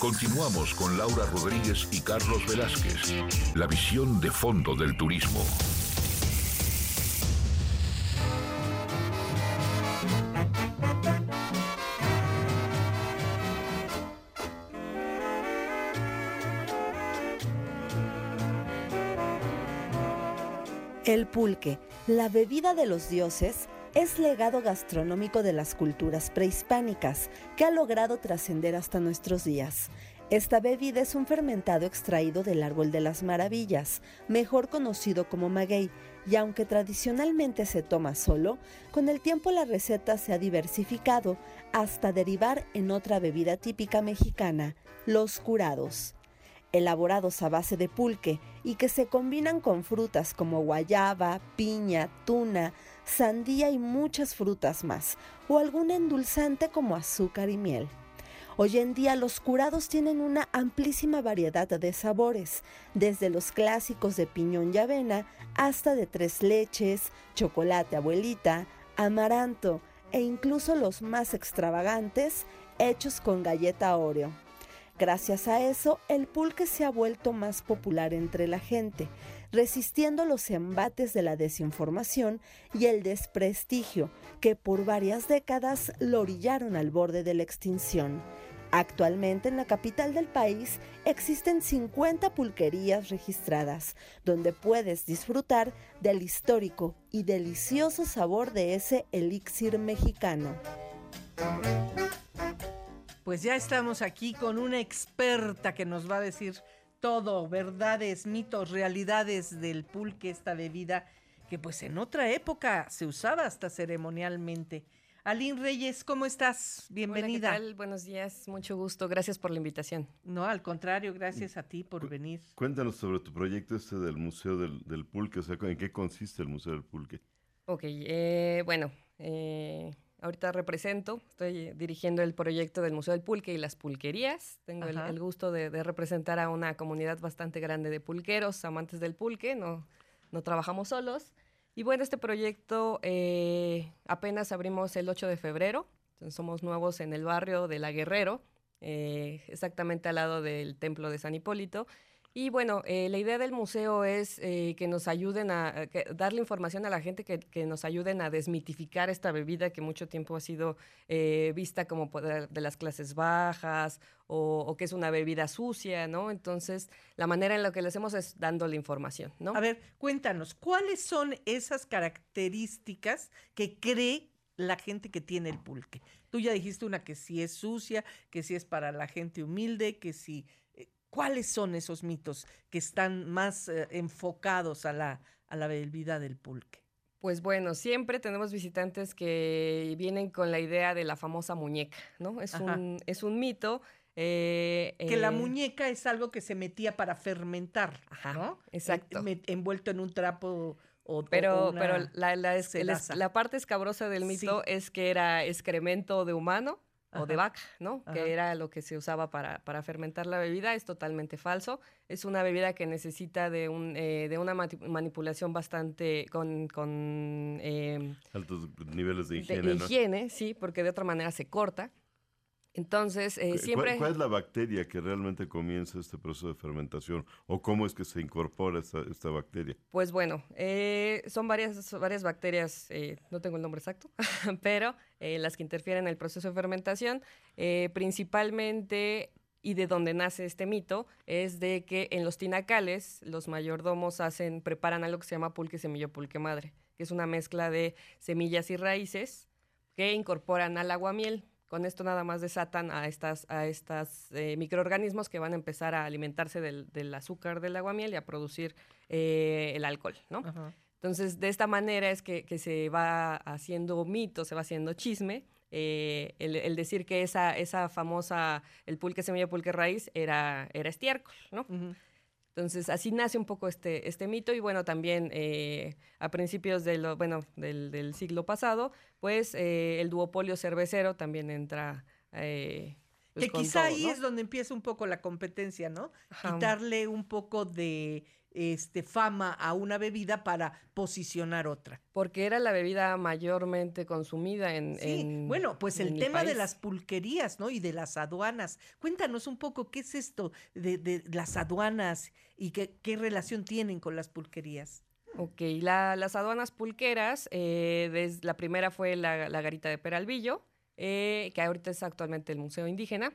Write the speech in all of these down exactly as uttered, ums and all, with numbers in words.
Continuamos con Laura Rodríguez y Carlos Velázquez. La visión de fondo del turismo. El pulque, la bebida de los dioses, es legado gastronómico de las culturas prehispánicas que ha logrado trascender hasta nuestros días. Esta bebida es un fermentado extraído del árbol de las maravillas, mejor conocido como maguey, y aunque tradicionalmente se toma solo, con el tiempo la receta se ha diversificado hasta derivar en otra bebida típica mexicana, los curados. Elaborados a base de pulque y que se combinan con frutas como guayaba, piña, tuna, sandía y muchas frutas más, o algún endulzante como azúcar y miel. Hoy en día los curados tienen una amplísima variedad de sabores, desde los clásicos de piñón y avena hasta de tres leches, chocolate abuelita, amaranto e incluso los más extravagantes hechos con galleta Oreo. Gracias a eso, el pulque se ha vuelto más popular entre la gente, resistiendo los embates de la desinformación y el desprestigio que por varias décadas lo orillaron al borde de la extinción. Actualmente en la capital del país existen cincuenta pulquerías registradas, donde puedes disfrutar del histórico y delicioso sabor de ese elixir mexicano. Pues ya estamos aquí con una experta que nos va a decir todo, verdades, mitos, realidades del pulque, esta bebida que pues en otra época se usaba hasta ceremonialmente. Aline Reyes, ¿cómo estás? Bienvenida. Hola, ¿qué tal? Buenos días, mucho gusto, gracias por la invitación. No, al contrario, gracias a ti por Cu- venir. Cuéntanos sobre tu proyecto este del Museo del, del Pulque, o sea, ¿en qué consiste el Museo del Pulque? Ok, eh, bueno, eh, ahorita represento, estoy dirigiendo el proyecto del Museo del Pulque y las pulquerías. Tengo el, el gusto de, de representar a una comunidad bastante grande de pulqueros, amantes del pulque, no, no trabajamos solos. Y bueno, este proyecto eh, apenas abrimos el ocho de febrero, entonces somos nuevos en el barrio de La Guerrero, eh, exactamente al lado del Templo de San Hipólito. Y bueno, eh, la idea del museo es eh, que nos ayuden a, a que, darle información a la gente, que, que nos ayuden a desmitificar esta bebida que mucho tiempo ha sido eh, vista como de, de las clases bajas o, o que es una bebida sucia, ¿no? Entonces, la manera en la que lo hacemos es dándole información, ¿no? A ver, cuéntanos, ¿cuáles son esas características que cree la gente que tiene el pulque? Tú ya dijiste una que sí es sucia, que sí es para la gente humilde, que sí... ¿Cuáles son esos mitos que están más eh, enfocados a la, a la bebida del pulque? Pues bueno, siempre tenemos visitantes que vienen con la idea de la famosa muñeca, ¿no? Es, un, es un mito. Eh, que eh, la muñeca es algo que se metía para fermentar, ajá, ¿no? Exacto. En, envuelto en un trapo o, pero, o una pero la, la, es, es, la parte escabrosa del mito sí. es que era excremento de humano o Ajá. de vaca, ¿no? Ajá. Que era lo que se usaba para, para fermentar la bebida. Es totalmente falso. Es una bebida que necesita de, un, eh, de una manipulación bastante con... con eh, altos niveles de higiene, de ¿no? higiene, sí, porque de otra manera se corta. Entonces, eh, siempre... ¿Cuál, ¿Cuál es la bacteria que realmente comienza este proceso de fermentación? ¿O cómo es que se incorpora esta, esta bacteria? Pues bueno, eh, son varias, varias bacterias, eh, no tengo el nombre exacto, pero eh, las que interfieren en el proceso de fermentación, eh, principalmente, y de donde nace este mito, es de que en los tinacales los mayordomos hacen, preparan algo que se llama pulque semilla pulque madre, que es una mezcla de semillas y raíces que incorporan al aguamiel. Con esto nada más desatan a estas, a estas eh, microorganismos que van a empezar a alimentarse del, del azúcar del aguamiel y a producir eh, el alcohol, ¿no? Ajá. Entonces, de esta manera es que, que se va haciendo mito, se va haciendo chisme, eh, el, el decir que esa, esa famosa, el pulque semilla, pulque raíz, era, era estiércol, ¿no? Uh-huh. Entonces, así nace un poco este, este mito y, bueno, también eh, a principios de lo, bueno, del, del siglo pasado, pues eh, el duopolio cervecero también entra... Eh, pues, que con quizá todo, ahí ¿no? es donde empieza un poco la competencia, ¿no? Ajá. Quitarle un poco de este, fama a una bebida para posicionar otra. Porque era la bebida mayormente consumida en, Sí, en, bueno, pues el en el tema de país. las pulquerías, ¿no? Y de las aduanas. Cuéntanos un poco qué es esto de, de las aduanas y qué, qué relación tienen con las pulquerías. Ok, la- las aduanas pulqueras, eh, des- la primera fue la, la Garita de Peralvillo, eh, que ahorita es actualmente el Museo Indígena.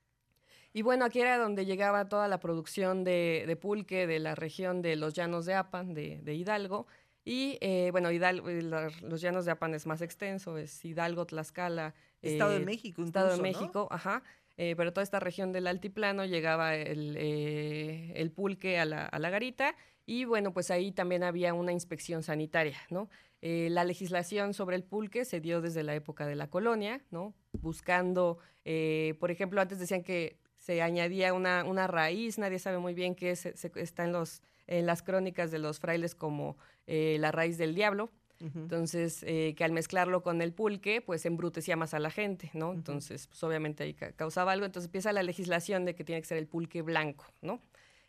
Y bueno, aquí era donde llegaba toda la producción de, de pulque de la región de los Llanos de Apan, de, de Hidalgo. Y eh, bueno, Hidalgo, eh, la- los Llanos de Apan es más extenso, es Hidalgo, Tlaxcala, Estado de eh, México Estado de incluso, ¿no? México, ajá. Eh, pero toda esta región del altiplano llegaba el, eh, el pulque a la, a la garita y bueno, pues ahí también había una inspección sanitaria, ¿no? Eh, la legislación sobre el pulque se dio desde la época de la colonia, ¿no? Buscando, eh, por ejemplo, antes decían que se añadía una, una raíz, nadie sabe muy bien qué es, se- está en, los, en las crónicas de los frailes como eh, la raíz del diablo. Ujú. Entonces, eh, que al mezclarlo con el pulque, pues embrutecía más a la gente, ¿no? Ujú. Entonces, pues obviamente ahí ca- causaba algo. Entonces empieza la legislación de que tiene que ser el pulque blanco, ¿no?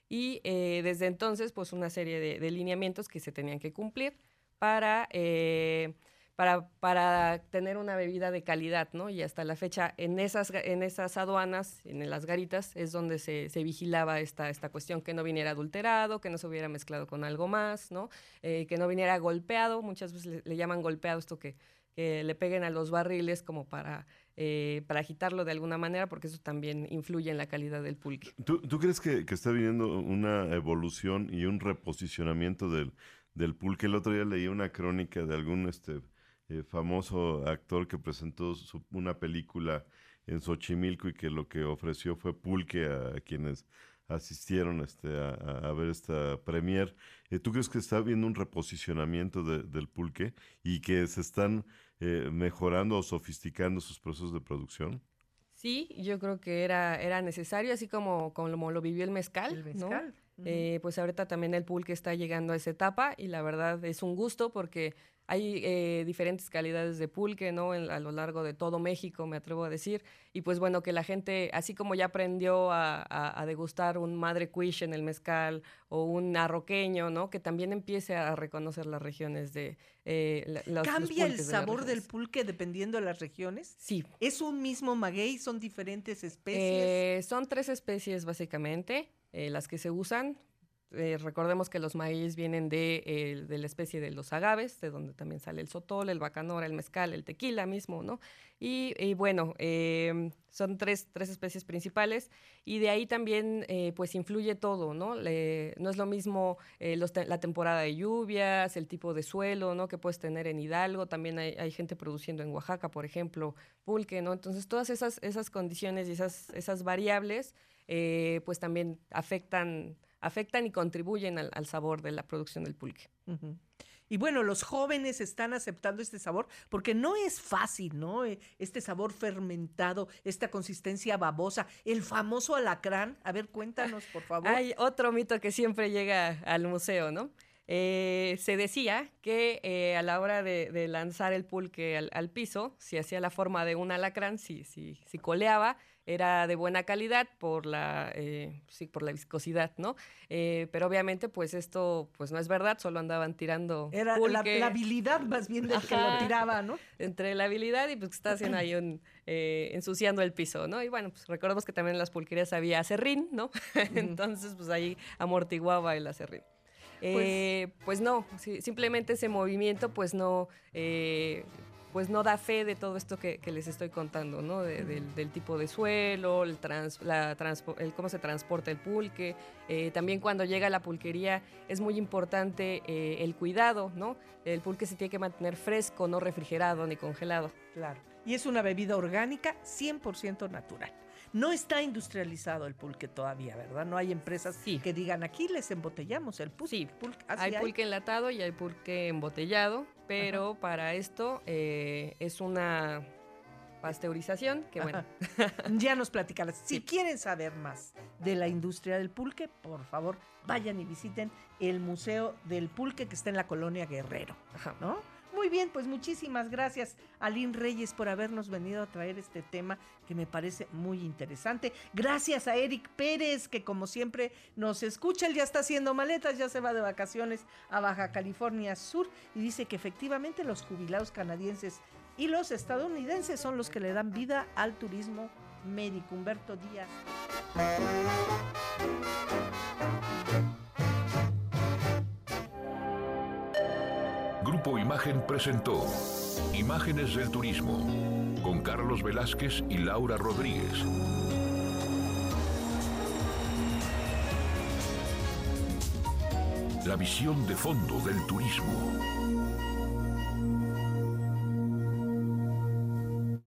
Y eh, desde entonces, pues una serie de, de lineamientos que se tenían que cumplir para, eh, para, para tener una bebida de calidad, ¿no? Y hasta la fecha, en esas, ga- en esas aduanas, en las garitas, es donde se, se vigilaba esta, esta cuestión, que no viniera adulterado, que no se hubiera mezclado con algo más, ¿no? Eh, que no viniera golpeado, muchas veces le, le llaman golpeado esto que, que le peguen a los barriles como para, eh, para agitarlo de alguna manera, porque eso también influye en la calidad del pulque. ¿Tú, tú crees que, que está viniendo una evolución y un reposicionamiento del, del pulque? El otro día leí una crónica de algún este, eh, famoso actor que presentó su- una película en Xochimilco y que lo que ofreció fue pulque a, a quienes asistieron este, a, a- a ver esta premier. Eh, ¿Tú crees que está habiendo un reposicionamiento de- del pulque y que se están eh, mejorando o sofisticando sus procesos de producción? Sí, yo creo que era, era necesario, así como, como lo vivió el mezcal, El ¿no? mezcal. Ujú. Eh, pues ahorita también el pulque está llegando a esa etapa y la verdad es un gusto porque hay eh, diferentes calidades de pulque, ¿no? En- a lo largo de todo México, me atrevo a decir. Y pues bueno, que la gente, así como ya aprendió a, a- a degustar un madre cuiche en el mezcal o un arroqueño, ¿no? Que también empiece a reconocer las regiones de eh, la- los, los ¿Cambia el pulques de las sabor del regiones. pulque dependiendo de las regiones? Sí, ¿Es un mismo maguey? ¿Son diferentes especies? Eh, son tres especies básicamente, eh, las que se usan. Eh, recordemos que los maíz vienen de, eh, de la especie de los agaves, de donde también sale el sotol, el bacanora, el mezcal, el tequila mismo, ¿no? Y, y bueno, eh, son tres, tres especies principales y de ahí también eh, pues influye todo, ¿no? Le- no es lo mismo eh, los te- la temporada de lluvias, el tipo de suelo, ¿no? Que puedes tener en Hidalgo, también hay, hay gente produciendo en Oaxaca, por ejemplo, pulque, ¿no? Entonces todas esas, esas condiciones y esas, esas variables eh, pues también afectan, afectan y contribuyen al, al sabor de la producción del pulque. Ujú. Y bueno, los jóvenes están aceptando este sabor porque no es fácil, ¿no? Eh, Este sabor fermentado, esta consistencia babosa, el famoso alacrán. A ver, cuéntanos, por favor. Hay otro mito que siempre llega al museo, ¿no? Eh, se decía que eh, a la hora de, de lanzar el pulque al, al piso, si hacía la forma de un alacrán, si, si, si coleaba, era de buena calidad por la, eh, sí, por la viscosidad, ¿no? Eh, pero obviamente, pues esto pues no es verdad, solo andaban tirando Era la, pulque la habilidad más bien del que lo Ajá. tiraba, ¿no? entre la habilidad y pues que está haciendo ahí un, eh, ensuciando el piso, ¿no? Y bueno, pues recordemos que también en las pulquerías había acerrín, ¿no? Entonces, pues ahí amortiguaba el acerrín. Eh, pues no, sí, simplemente ese movimiento pues no, eh, pues no da fe de todo esto que, que les estoy contando, ¿no? De- del, del tipo de suelo, el trans- la transpo- el cómo se transporta el pulque. Eh, también cuando llega a la pulquería es muy importante eh, el cuidado, ¿no? El pulque se tiene que mantener fresco, no refrigerado ni congelado. Claro. Y es una bebida orgánica cien por ciento natural. No está industrializado el pulque todavía, ¿verdad? No hay empresas Sí. que digan, aquí les embotellamos el pulque. Sí, pulque. ¿Así hay pulque enlatado y hay pulque embotellado, pero para esto eh, es una pasteurización que bueno, Ya nos platicarás. Si Sí. quieren saber más de la industria del pulque, por favor, vayan y visiten el Museo del Pulque que está en la colonia Guerrero, ajá. ¿no? Muy bien, pues muchísimas gracias a Lynn Reyes por habernos venido a traer este tema que me parece muy interesante. Gracias a Eric Pérez, que como siempre nos escucha. Él ya está haciendo maletas, ya se va de vacaciones a Baja California Sur y dice que efectivamente los jubilados canadienses y los estadounidenses son los que le dan vida al turismo médico. Humberto Díaz. Grupo Imagen presentó Imágenes del Turismo con Carlos Velázquez y Laura Rodríguez. La visión de fondo del turismo.